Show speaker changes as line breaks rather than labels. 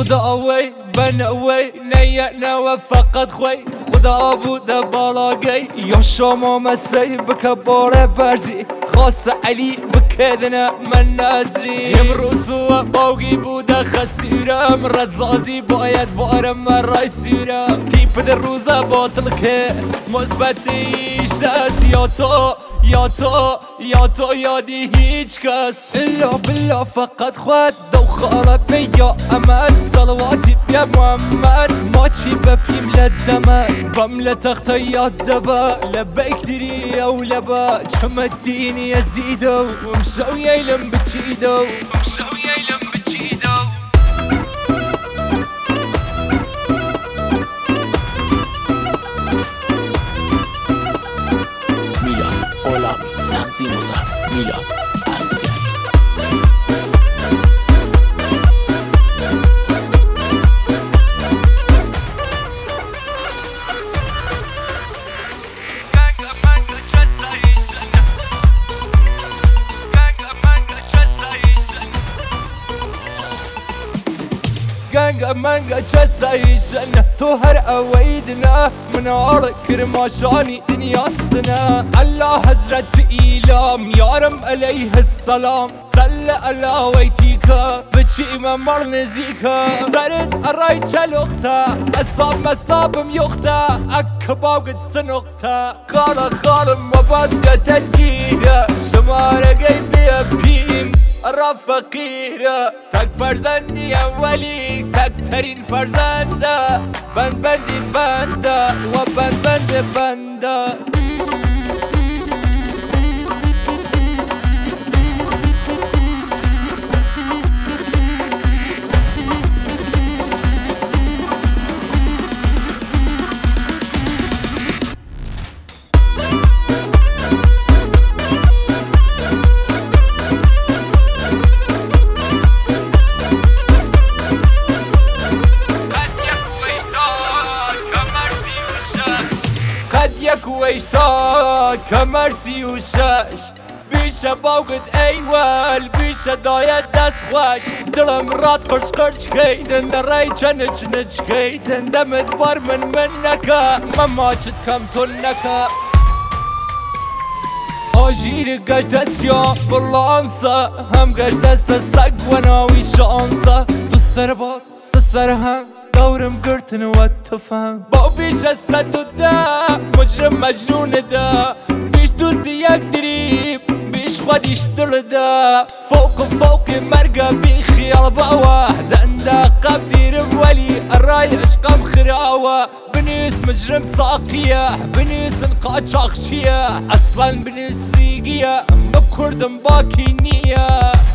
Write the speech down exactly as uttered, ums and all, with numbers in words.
خدا وي بنا وي نينا فقط خوي خدا بود بالاقي يا شما مسي بكبار برزي خاص علي بكدنا من نازري امروز و باقي بود خسيرم رزازي باید بارم رای سيرم تيب در روزا باطل که مثبتیش دست یا تو یا تو یا تو یادی هیچ کس الا بالله فقط خود دو خالت بیا امد صلواتي بیا محمد ما چی بپیم لدمد بمل تخت یاد دبا لبیک دیری او لبا چم الدين يزيدو ومشو يلم بتشيدو ومشو يلم بتشيدو
ميلا اولامي تنظيم صح ميلا عسكري
گنگ منگ چسایشن تو هر اویدنا منار کرماشانی دنیاسنا الله حضرت ایلام یارم علیه السلام صل علی ویتیکا بچی ممر نزیکا سرد ارای چلوختا اصاب مصابم یختا اکباقت سنختا خالا خالم مبادة تدگیره شماره گیبی بیم را فقیره تک فرزندی اولی تک ترین فرزنده بند بندی بنده و بند بند بنده كويشتا كمرسي وشاش بيشا باوقد ايوال بيشا دايا داس خواش دلم رات قرش قرش كيدن راي جنج نج كيدن دمت بار من منكا ماما جد كم تنكا آجير قشت اسيا بالله انسى هم قشت اسا سق وناوي شانسا دو سربات سسرهم دورم قرتن واتفهم باو بيش السد دا مجرم مجنون دا بيش دوسي يقدريب بيش خديش دا فوق فوق مرقة بخيال بواحد عندها قبدير ولي الراي اشقام خراوة بنيس مجرم ساقية بنيس نقاط شاخشية اصلا بنيس ريقية بكردم باكي نية